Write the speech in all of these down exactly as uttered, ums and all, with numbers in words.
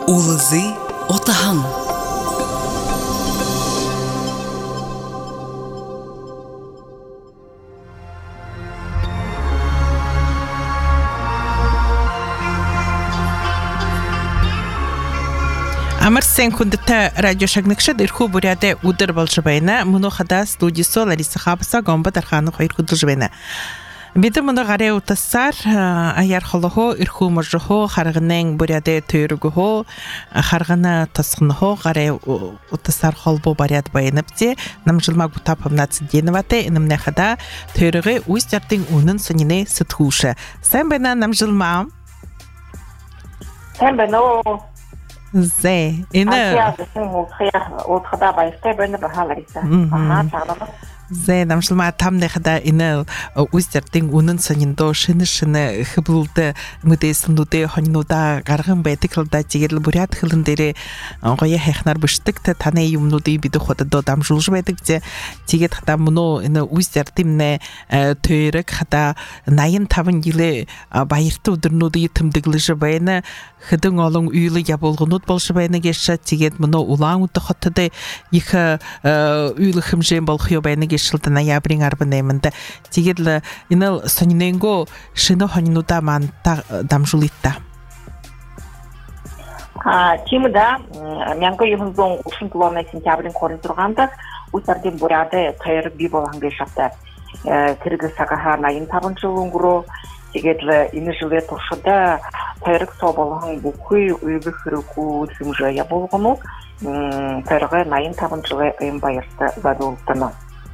Улызы отаһың. Амарсен кундта радио шагныкшад ирху буряде удыр болжбайна муно хада студисо Лариса Хабса гомба дарханы хайр кудылжбайна. Биде муно гаре утассар аяр холохо ирху можхо харгынен буряде тойргухо харгына тасхнхо гаре утассар холбо барят байнапте намжилма гутапамнац денвате инмне хада тойргы уйстартин унын сынине сытхуша. Сен бена намжилма. Сен бено Зе, ина. Зе, намшылма тамне хада ина уйстертин унын саниндо шыны-шыны хыблды мүдесіндуде хонинуда гаргын байтыклда тегерл бурят хылындere гоя хехнар быштыкты тане юмнуды биді ходадо дамжулжы байтыкте тегет хада муно ина уйстертимне тойрык хада найын тавын елі байырты удырнуды тымдыглыжы байны хыдың олың үйлі яболғынуд болшы байны кеші тегет муно улаң ұтты хоттыды ехі үйлі хымжен болхио байны кешілді ноябрин арбынаймынды тегетлі иныл сониненго шыны хонинуда манта дамжулитта. Тимда мянго юхынзон ушын туларна сентябрин корын тұрғанда ұсарден бурады тайыр би болған кешапты. Кіргі сақаға найын табын жылын күру тегетлі ині жылы тұршыда тайырық со болған бұқый үйгі хүріку сүмжі я болғыну тайырғы найын табын жылы ұйым байырды задолықтыны.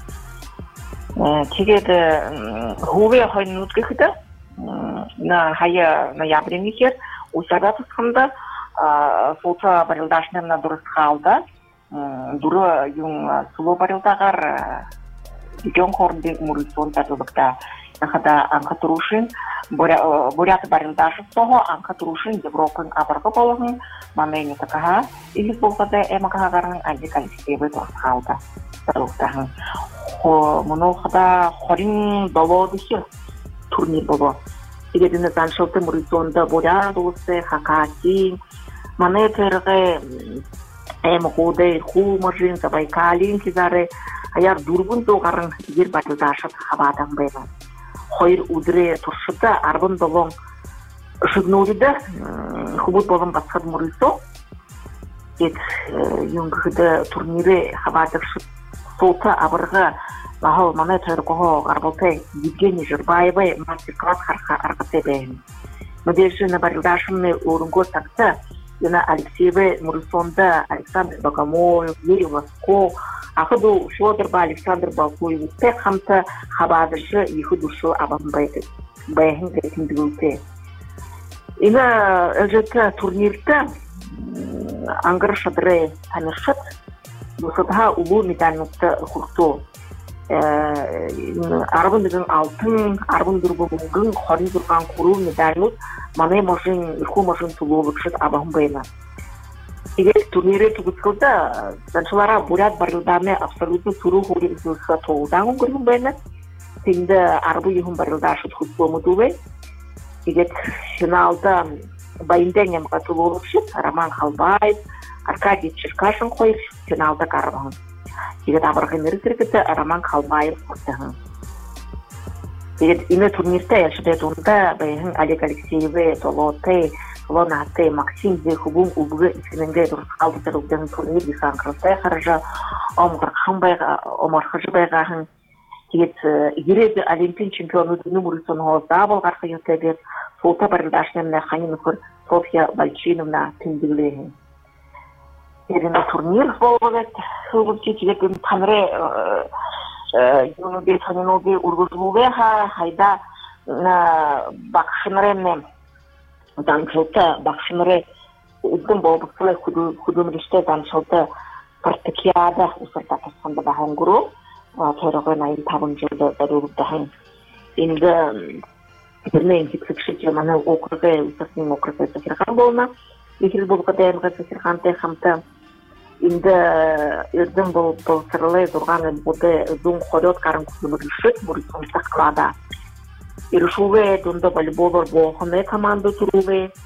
Тегеді хуве хойын өткіхді на хая ноябрин ехер ұсарда тұсқында солта барылдашынымна дұрыс қалды. Дұры юң сұлу барылдағар үйген қорындың мұрысын татылықта. Нахада анкатурушин бурят барылдашы соғы анкатурушин Европын абырғы болығын мамайны такаға илік болғады әмақағағарын әлі калистебі дұрыс қалды. Татылықтағын. Мұны қада хорин долу деші турнир болу. Егедіні заншылты мұрысонды бурят ұлысы, хакаси, маны түрігі әміғуды, хумажин, забайкалин кезары аяр дұрбын доғарын ер барылдашы қабадан бәймін. Хойр удре туршыда арбын долон шыгнулида хубут болон басқад мұрысо. Ет юнгыды турнире хабадыршыд солта абырға лахал маны түргіғо ғарбалтай Евгений Жырбаевай мастер-класс қарқа арғыты бәйін. Мүдешіні барылдашымны орынго тақса, Яна Алексеевы Мурысонда Александр Богомолов, Юрий Восков, Ахыду Федорба Александр Балкуев, пек хамта хабадыршы ехі душу абанбайды. Байхын кәйтіндігілді. Ина әлжетті турнирді аңғыр шадыры таныршыд, бұсыдға ұлу медальныкты құқту. Арбын дүгін алтын, арбын дүргін қорын дүрған құру медальнық маны можын, үрку можын тұлуылықшыд абағын байына. Егер турнире түгіскілді, заншылара бурят барылданы абсолютно тұру ғырын зүлсі тоғылдағын көрген байына. Тенді арбы ехін барылдашыд құтбомы дұлы. Егер финалда байынден емға тұлуылықшыд Роман Халбаев, Аркадий Черкашын қойып финалда қарбағын. Егет абырғын үргіргіді Роман Халбаев құртығын. Егет ине турнирте әлшіде дұнда бәйхін Олег Алексееве, Толоты, Лонаты, Максим Зехубун ұлбығы ескінінде дұрыс қалды тұрылдың турнир бейсан қырыстай қарыжы, омарқыжы байғағын. Егет ереді Олимпин чемпионы дүні мұрысыны ғозда болғарқы ютебет, солта барылдашынымна Ханинықыр Софья Бальчиновна тіндігілейін. Еріне турнир болғылет, сылғылчы тегетін таныры юнуге, танинуге, үргізлуге хайда бақшыныры даншылты, бақшыныры үздім болбықсылы хүдімрішті даншылты партикияда ұсырта тасқанды бағын күру, төрігі найын табын жылды дәрігіздіғын. Енді біріне интексікші жеманы оқырғы, ұсырсының оқырғы сәкерған болына, егер болғы дәйімгі сәкерған тәйхамты Инде ерден бұл сырлы тұрғаны бұды зұң қорет қарын күсімірішіт бұрысын сақлада. Иршуве дұнда волейболар болғаны команды тұруве,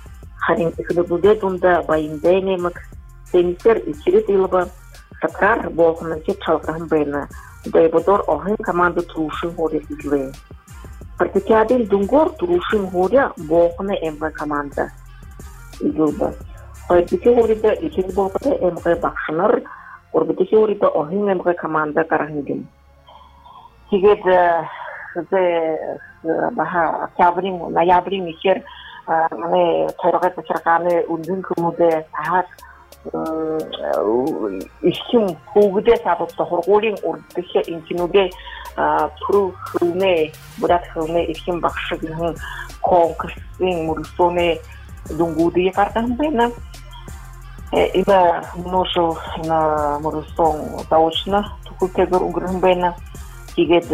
харин ихнебуде тунда байындайнемик сенсер ичирит илба сакрар болхна че чалкахын бэйна дайбодор охин команду трушин ходе изле. Партикиадил дунгор трушин ходе болхна эмгэ команда излба. Хайдики ходе ичирит болхна эмгэ бакшынар, орбитики ходе охин эмгэ команда карахындим. Тигет зе баха октябрин, ноябрин ичер мане тойрогат бачарканы ундын күмуде тахат ишким хугуде сабыпта хорголин ордыше инкинуде туру хылне бурат хылне ишким бакшыгын конкурсын мурсоне дунгуди картан бена има множил на мурсон заочно тукутегор угрын бена тигет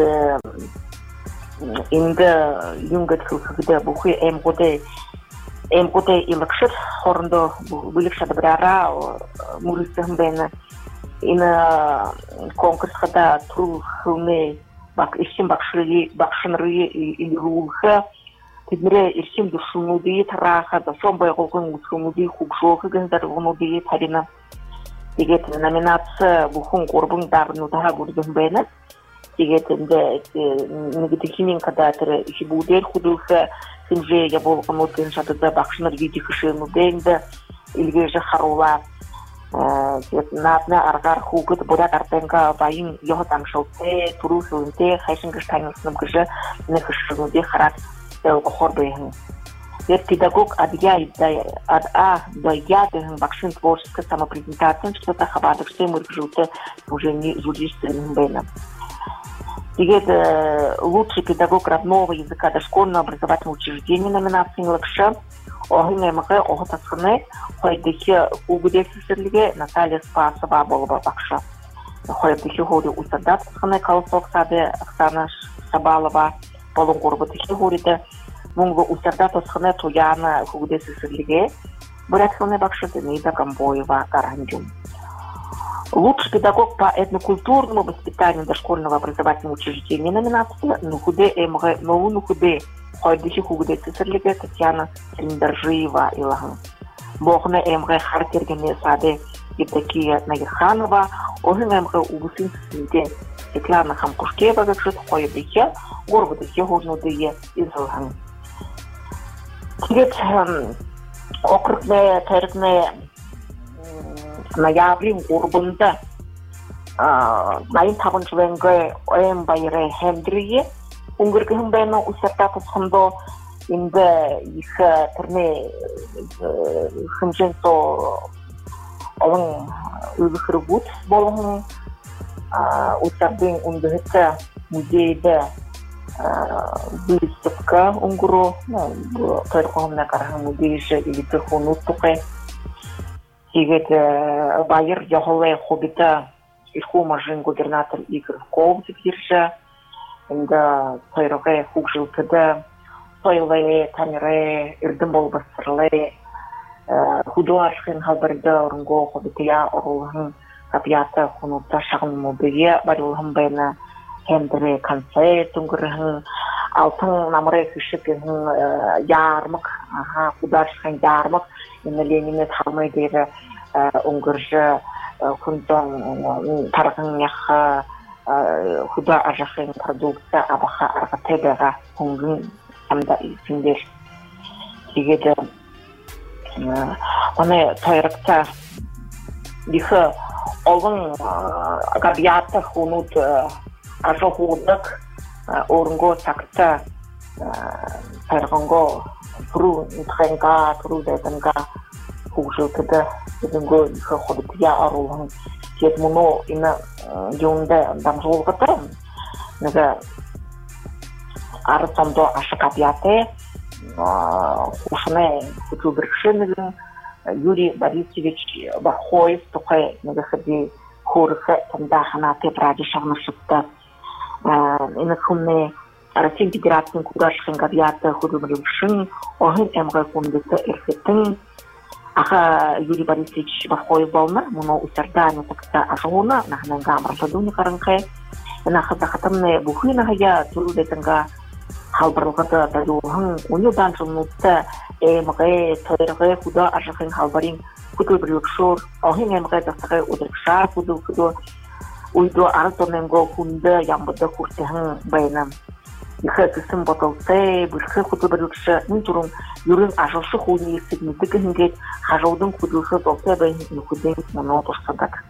инга юнгат хылхыгда бухи эмгоде эмгоде илакшыр хорындо биликшада брара мурисым бена ина конкурсада туру хылне бак ишим бакшыры бакшынры илрулха тидмре ишим душунуди тараха да сомбай голгон усунуди хугшохы гэндар гонуди тарина тигет номинация бухун корбун дарну да гурдун бена тигет инде негативин кадатыр ишибудер худулха синже я болгон отын шатыда бакшыныр видихышыну денде илгеже харула натна аргар хугыт бурак артенга байын йохотам шолте турусунте хайшингыштайнысным кыжы нехышынуде харат хорбейхын. Вет педагог адья ад а до я дэн бакшин творческая самопрезентация, что-то хабадок, что ему ржуте уже не журналистным бэном. Тигет лучший педагог родного языка дошкольного образовательного учреждения номинации лакша огне мага оготасхне хайдихе угудексирлиге Наталья Спасова болба бакша. Хайдихе ходи усадатсхне калсок саде Оксана Шабалова полон горбатихе ходи мунго усадатсхне Туяна угудексирлиге буратхне бакша Демида Камбоева Каранджум. Лучший педагог по этнокультурному воспитанию дошкольного образовательного учреждения номинация Нухуде Эмгэ Ноу Нухуде Хайдихи Хугуде Цицерлиге Татьяна Синдаржиева Илаган. Бохне Эмгэ Харкергене Саде Евдокия Нагирханова, Огин Эмгэ Угусин Синде Светлана Хамкушкева Гакшит Хайдихи Горбатихи Хожнудые Излаган. Тигет окрупне Теркне ноябрин урбунда найын табын жыленге оем байыры хэмдрие унгыргы хэмбэна усертаты схэмдо инде их тэрне хэмжэнто олын үйгіхіргут болын усердың унгыхыта музейді выставка унгуру тойрқоғымна қарағын музейші иліпі хуну тұқы Тигет байыр яхоле хобита иху мажин губернатор Игорь Ковзик держа, инда тойроге хужылтыда, тойле тамире ирдым болбастырле, худуашхин халбарда орунго хобития орулхын капията хунута шағын мобие барулхын бэна хендре концерт унгырхын алтын намыры хышыпын ярмык, худуашхин ярмык, Инна Ленина талмай дейрі унгыржы күндің тарғын яқы худа ажақын продукция абақа арғы тебеға күнгін самда үйсіндер. Тегеді оны тойрықта дихы олың ғабияты хунут ажы худық орынго сақта тойрғынго Тру нитхенга, тру детенга, хужылтыда, детенго ихы ходытия арулын. Тет муно ина юнде дамжолғыты, неге арысамдо ашықапияте, хушыне хучу біркшенігін, Юрий Борисович Бахоев, тұқы неге ходи хорықы тамда ханаты пради шағны шықты. Ина күмне Российской Федерации кудашхын гавията худумрюшин, огын эмгэ кундыты эрфеттин, аха Юрий Борисович Бахоев болна, муно усердане такта ажуна, нахнанга амрашадуни каранхэ, нахата хатамне бухы нахая турудетенга халбарлыгы да юлын унидан жумнутта эмге төрге худа ажахын халбарин кутул брюкшор охин эмге тасгы удркша кутул кутул уйдо артоненго хунда ямбда куртхан байнам ихэ кисим ботолте бүхэ кутул брюкша нутурун юрын ажалшы хуни сигнитик хинге хажаудын кутулхы толте бай нукуден монотосадак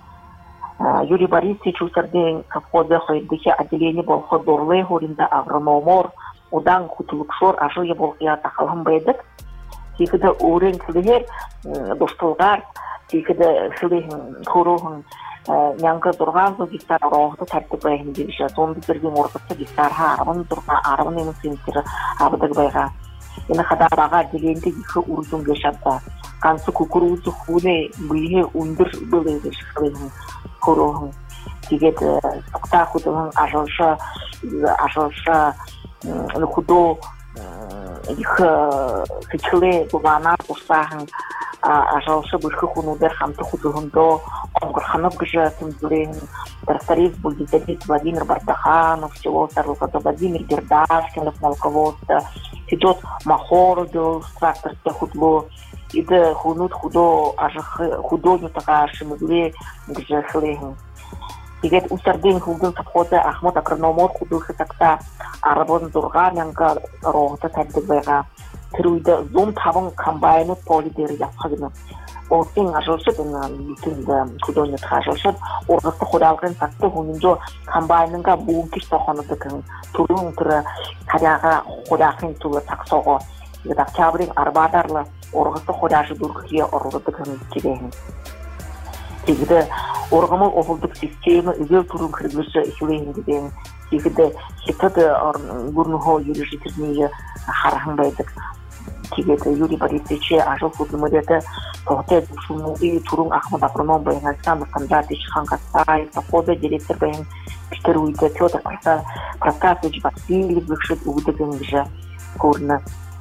Юрий Борисович усерден совхоза хойдыхи отделение болхо дорлы хоринда агрономор удан кутулукшор ажылы болхия тахалхам байдык. Тикіді өрен кілігер достылғар, тикіді кілігін көрігін нянғы дұрған зо гектар роғды тәртіп байғын дегіші. Сонды бірген орғысы гектарға арвын дұрға арвын емін сенсері абыдық байға. Ені қадағаға отделенді екі үрзін кешадда. Кансы кукурузы хуне бұйы үндір біледі шықылығын көрігін. Тегеді сұқта құдығын ажылшы, ажылшы худо их кичле бувана устахан ажалшы бүшкі хунудер хамты худугундо онгурханов гжа тымдурен тракторист бульдизелит Владимир Бардаханов, село Сарлуката Владимир Бердашкинов, Малководца, идет Махор был тракторское худло, иде хунут худо ажах худоню така шимудле гжа хлехн. Тигет усарден худун совхоза Ахмад агрономор худухы такта арабон дурган янга роғыта тәддік байға тіруйді зон табын комбайны полидері япқағыны. Олсен ажылшыд, бүтінді худонет ажылшыд, орғысты худалғын сақты хунынжо комбайнынға буын кеш тоқаныды кін түрін түрі қаряға худақын түлі тақсоғы. Октябрин арбадарлы орғысты худажы дұрғыге орғыды кін керегін. Тегіді орғымыл оғылдық системі үзел тұрын кіргіліші үшілейін деген тегіді хетады ғұрнығы юрі жетірмейі қарағын байдық. Тегіді Юрий Борисовиче ажыл құдымыреті тоғытай бұшылмығы тұрын Ахмад агроном байыңаздан мұқандар Дешхан Қасай, Сақода директор байың Питер Уйды, Петр Протасович Васильев бүкшіт ұғыдығын жа көріні.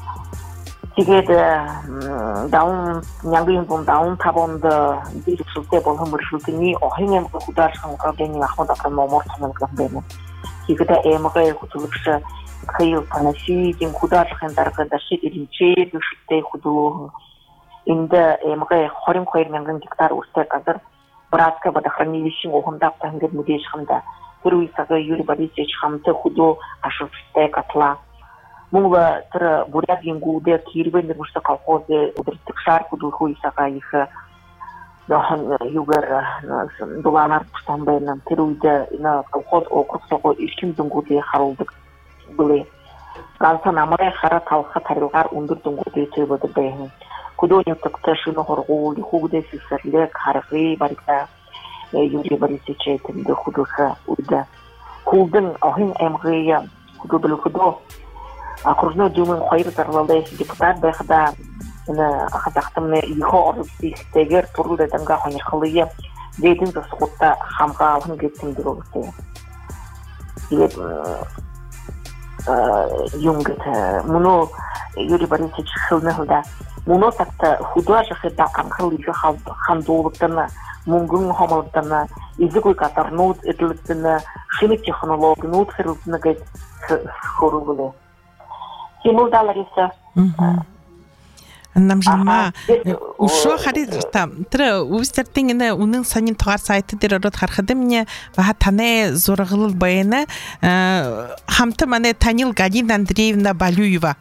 Тегеді даун, няңғын бұл даун табонды беріп жылте болғы мұршылтыны оғынен құдар шаңғавдені Ахмад агрономор қанылған бәйні. Тегеді әміғай құтылықшы қиыл панаши, ден құдар шаңдарғы дашы ерінче бүкшітте құдылығын. Енді әміғай қорын қойырменген гектар ұстай қазір Братска водохранилищен оғындап тәңгер мүде шықында. Бір ұйсағы Юрий Борисович хамты құды ашылшыттай қатыла. Мула тра бурят янгуде кирбен мушта колхозе удрстык шар кудулху исака их дохан югар дуланар пуштанбайнам тируйда на колхоз округ сого ишким дунгуде харылдык были. Ганса намай хара талха тарилгар ундур дунгуде чебоды бэйн. Кудоню тыкты шыны хоргу лихугде сисерлек харфи барикта Юрий Борисович этимде худуха уйда. Хулдын ахин эмгыя худудыл худо окружной думы хайр тарлалдай депутат байхада ина ахатахтымны ихо ордыстегер турулда танга ханырхылые дейдин засугутта хамга алын кетсиндир олусы. Дигет юнгет муну Юрий Борисович хылныхылда муну такта худуа жахыда амхыл ихо хандуулуктана мунгун хамалыктана изикуй катарнут этлыктана химик технологнут хырылтына гет хорулы. Тимурда Лариса. Намжама ушо харидта тра устертингне унын санин тагар сайты дер рот хархадымне ва тане зоргыл байна хамта мане Танил Галина Андреевна Балюева.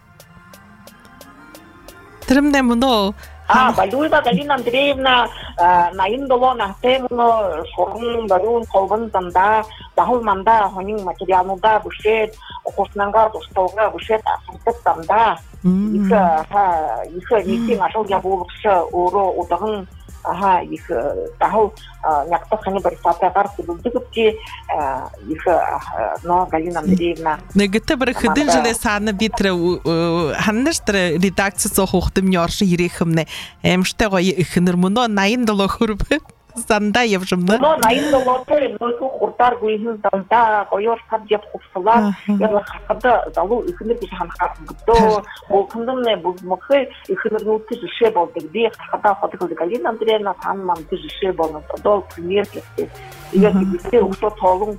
Трымне муно А, Балюева Галина Андреевна наин доло нахтемно шорун барун колбан танда дахул манда хонин материалында бушет окушнанга достолга бушет асыртып танда их ха их митинг ашыл ябулыкшы оро удагын ага их дахул някта хани барисатагар кудулдыгыпти их но Галина Андреевна негете бір хыдын жылы саны битре ханныштыр редакциясы хохтым нёршы ирехимне эмште гой ихнер муно наин доло хурб Санда явжымды. Но найында лоты, но ку хуртар гуйын данда, койор сап деп хупсылар, яла хакында залу ихнер биш ханхар гыдо, олкындым не бузмыкы ихнер нутты жише болды. Где хата хатыкылды Галина Андреевна танмам ты жише болды. Дол пример кетти. Егер бизде ушо толун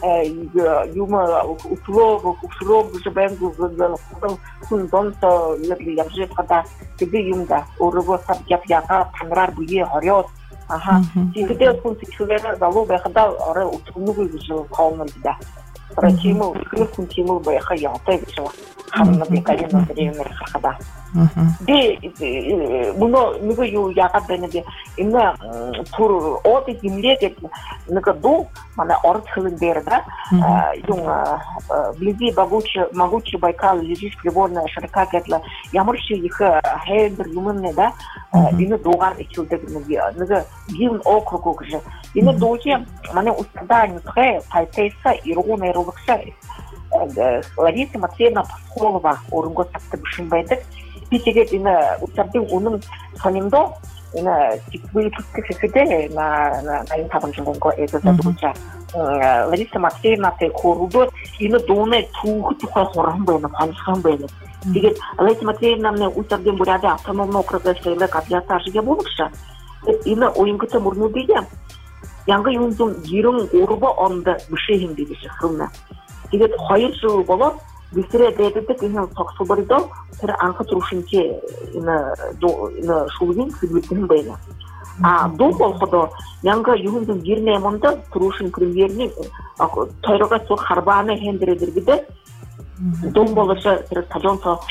юма утло, ушро жебенгу күн донто егер явже хата тебе юмда орго сап деп яка танрар буе хорёт. Ага. Тигде күн тикшулера залу бахада ара утунугу жил калмыйда. Прачиму күн тиму баха ятай жил. Хамна бекалина древна хада. Де буно нугу ю ягаденде имна тур оти гимлеге нугу мана ортхлендерда юн близи багучи могучий Байкал лежит приборная широка кетла ямурши их хейдер юмне да ины дугар ичилдег нугу гим округу же ины доje мана устадание тхе тайтеса иргуна ирулыкша Лариса Матвеевна Пасхолова орынго сакты бишинбайдык Питеге ина уттардың оның сонымдо ина тиквы пускешеде на на на интабын жылонго эзода дуча Лариса Матвеевна те хорудо ина доне тугу туха хорам бена паншам бена Диге Лариса Матвеевна мне уттардың буряда автономный округа шейле капията жиге болукша ина оюнгыта мурнудиге Яңгы юндум гирин орубо онда бишехим диге шахрымна Диге хайыр жыл болот Бисре дедетек ин соксубаридо тэр анха турушинче ина до ина шулгин кыбытын байна. А до болходо янга юхундун гирне монда турушин премьерни тойрога сор харбаны хендредиргиде дом болоша тэр тажонто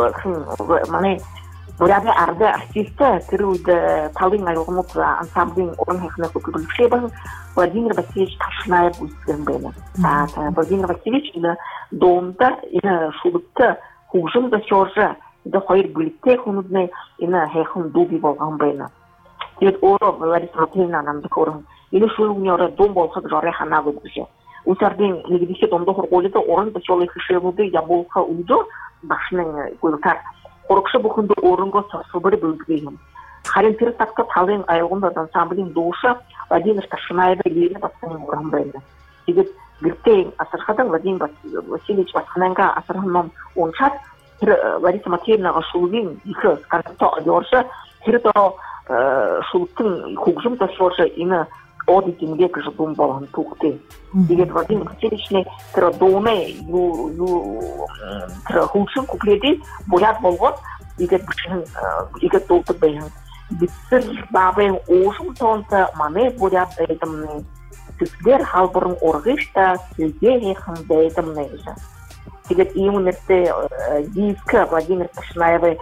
мане буряда арда артиста тэрүүд талын айлгомут ансамблын орон хэхнэ хөтөлбөшөбөн Владимир Васильевич Ташнаев үзсэн байна. А Владимир Васильевич ина домда ина шулукта хужим да чоржа да хоёр бүлэгтэй хүмүүднээ ина хэхэн дуби болгон байна. Тэгээд өөрөө Лариса Матвеевна намд көрөн ина шулууны ороо дом болоход жорой ханаагүй гэж. Усардын нэгдүгээр домдо хургуулда орон да чолыг хэшэвүүдэ ябуулха үлдөө башны гүйлтар Орокша бухунду орынго сосубары бүлгейм. Харин тэр такта талын айгында ансамблын душа Владимир Ташнаев лире бассан орын байна. Тэгээд гэртээ асархадан Владимир Васильевич басхананга асарханом ончат тэр Лариса Матвеевнага шулгин ихэ скарто одёрша тэр то шултын хугжум ташорша ина одитинге гэж дум болон тугтэй. Тэгээд Владимир Васильевичне тэр доме ю ю тэр хугжум купледи бурят болгоод игээд бишэн игээд толтог байна. Битсэр бабын уушум тонта мане бурят эдэмнэ. Тэсгэр халбарн ургышта сэлгэхэн бэдэмнэ. Тэгээд ийм нэртэй диска Владимир Ташнаев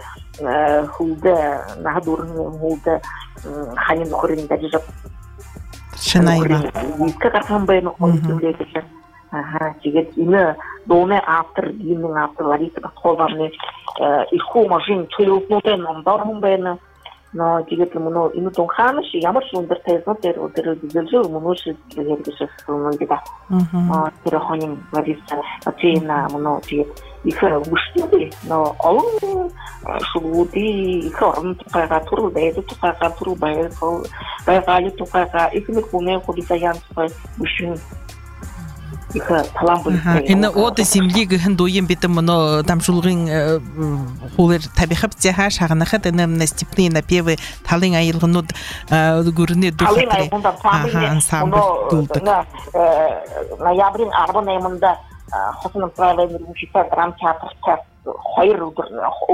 хулда нахадурны хулда ханин хорин дажап Шанаева. Диска касан байна хулда. Ага, тэгээд энэ доме автор гинэн автор Лариса Пасхоловны иху машин төлөвнүүдэн номдорхон байна. Но тэгээд мөн энэ тон ханаш ямар ч өндөр тайзан дээр өдөр үзэлж мөн ч хэрэгжиж байгаа юм. Аа тэр хонин Лариса Матвеевна мөн тэгээд их үстэй но олон шулууди их орон тухайга туруу байдаг тухайга туруу байгаа байгаали тухайга их нэг хүнээ худисаян бүшин их талан бүлтэй. Энэ од симлиг хандуйм битэн мөн дамжуулгын хуулер табихап зяха шагнахад энэ настипны напевы талын аялгынууд гүрнэ духатры. Талын аялгында фамилия ансамбль дуулдаг. Ноябрын арбанаймында Хосном правилын музыкаль драм театрт хоёр өдөр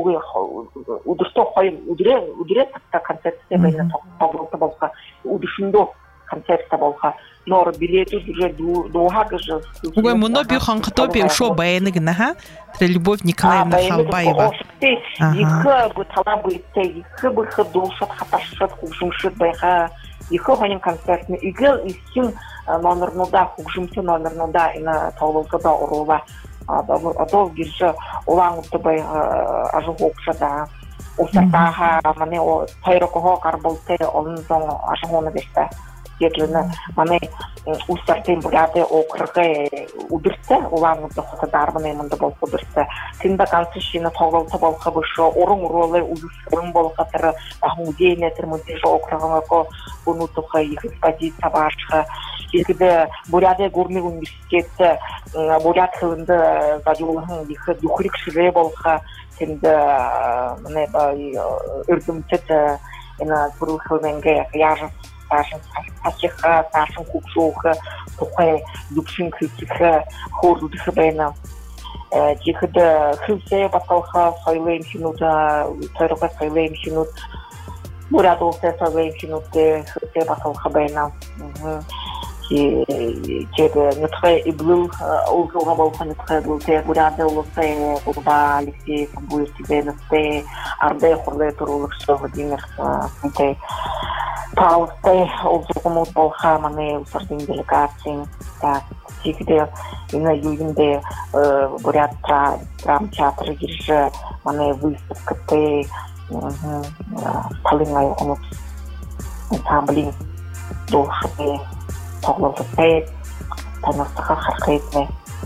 өдөртөө хоёр өдрөө өдрөө концерттэй байна тоглолт болго өдөршөндөө концерттай болго нор билеты уже духа гэж. Уг мөн би хангато би шо байна гэнэ ха. Тэр Любовь Николаевна Халбаева. Их гу талабыйтэй их бу ходушат хаташат хушумшат байха. Их хонин концертны игэл исим номернуда хушумчу номернуда ина тоглолтда орова. Одоо гэрж улаангуудтай бай ажигуукшада усатаха мане о тайрокоо карболтэй олон зон ашигуна дэвтэ. Сиетлена мане устартын буряты округы удирсе уланды хотадармын мында бол удирсе тинда концессияны тоглолто болка бошо орун ролы узсын болка тер ахмудейне термунти округыга буну тоха их экспозиция башка Игде буряты горный университет бурят хылында задулын их юхрик шире болка тинда мане ба үрдүмтет ина бурухылменге яжа Сашин Сашиха, Сашин Кукшуха, Тухай, Дукшин Критика, Хорду Дихабена. Тихо Хилсе Баталха, Сайлейм Хинута, Тайрока Сайлейм Хинут, Бурадолсе Сайлейм Хинуте, Хилсе Баталха Бена. Тебе Нутхе и Блу, Улкова Болха Нутхе Блуте, Бурада Улусе, Урба, Алексей, Самбуев Тибенасте, Арде Хурле Турулакшо, Владимир Санте. Паусте олзугумут болха мане усардин делегации так тигде ина юинде бурят драмтеатр гирже мане выставкате талингай онут ансамбли дошпе тоглолтпе танастаха хархайтме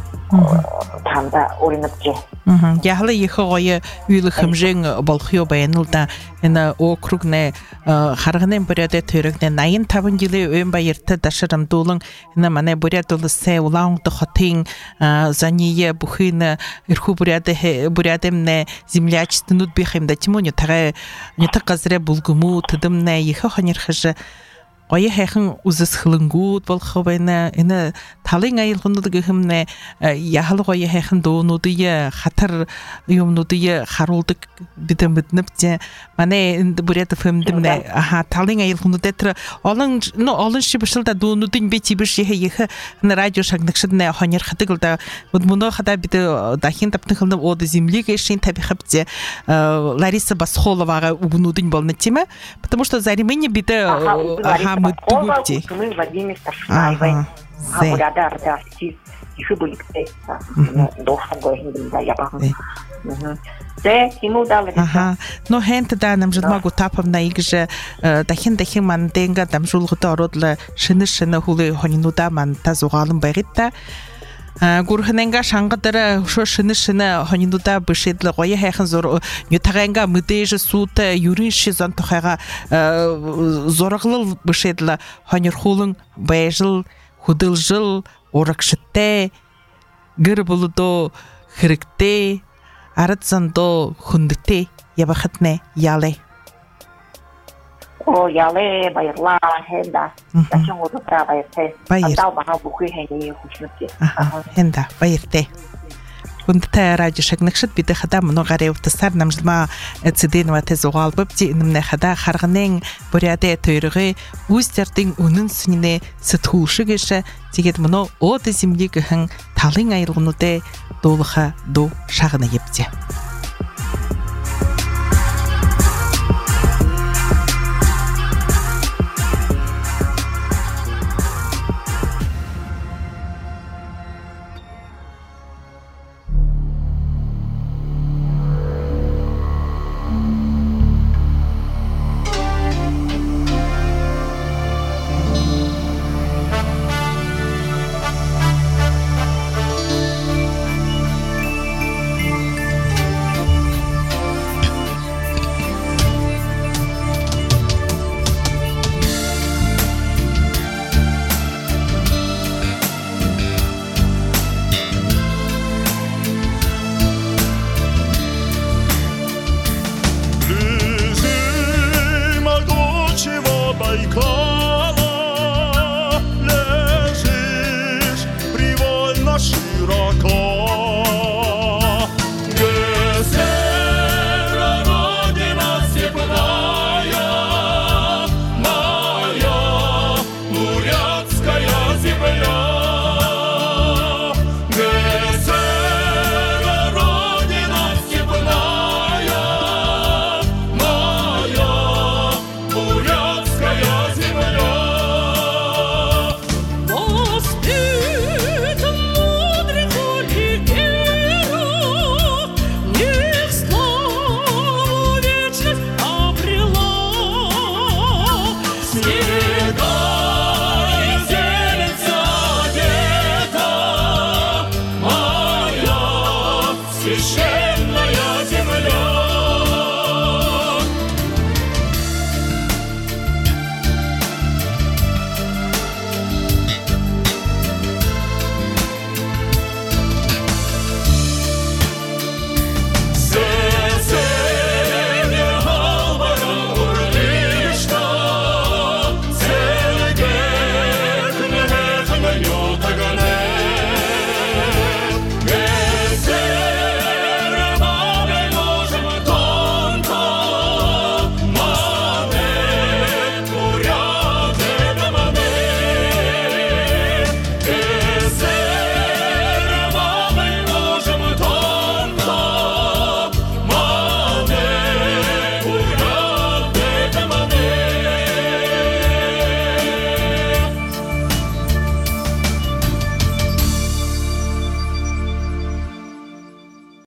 танда оринапже Мгм. Яхлы ихогое үйлхэмжэн болохё байнуулда энэ округне харганы буряд төрөгнө наян таван жилийн өн баярт дашрамдуулан энэ манай буряд улсээ улаангд хотын зание бүхэн эрхүү буряд бурядэмнэ землячтнууд бихэмдэ чимүнэ тага нэтэг газрэ булгуму тэдэмнэ ихо хонирхэж Гоёе хайхан үзэсгэлэнгүүд болох байна. Энэ талын аялгууд гэхэмнэ яхал гоёе хайхан дуунуудыг хатар юмнуудыг харуулдаг бид мэднэвч манай энд бүрээд фэмдэмнэ аха талын аялгууд дээр олон олон шибшилда дуунуудын би чибш яхах радио шагнагшднэ хонирхдаг л да мөнөө хада бид дахин тавтан хылны од землийг шин табихапц Лариса Басхоловага угнуудын болно тийм ээ потому что заримени бид мы Ова мы Владимир Старшинаевой. А буряда артист еще были кто-то. Должен был да я помню. Тэ ему дали. Ага. Но хэнт да нам жил могу тапавна игже дахин дахин манденга дамжуулгата ородлоо шинэ шинэ хүлээ хонинуда манта зугаалan байгитта. Гурхнэнга шангадар шинэ шинэ хонинуда бишэдлэ гоёе хайхан зур нютаганга мэдээж суута юрин шизон тохайга зорглол бишэдлэ хонирхуулан байжл хөдөлжил урагштай гэр болдо хэрэгтэй ард зандо хүндтэй ябахтнэ ялэ О яле баярла хэнда тачин гоо баяртай таа бага бүхий хэний хүчнэт хэнда баяртай хүндтэй радио шагнагшд бид хада многари утсаар намжлма цэдэнватэ зугаалбти нэмнэ хада харганы буряде төргөө үстэрдин үнэн сүннэ сэтгүүлшгэш тэгээд мно од землиг хэн талын аялгнуудэ дуулаха ду шагна ебзэ Come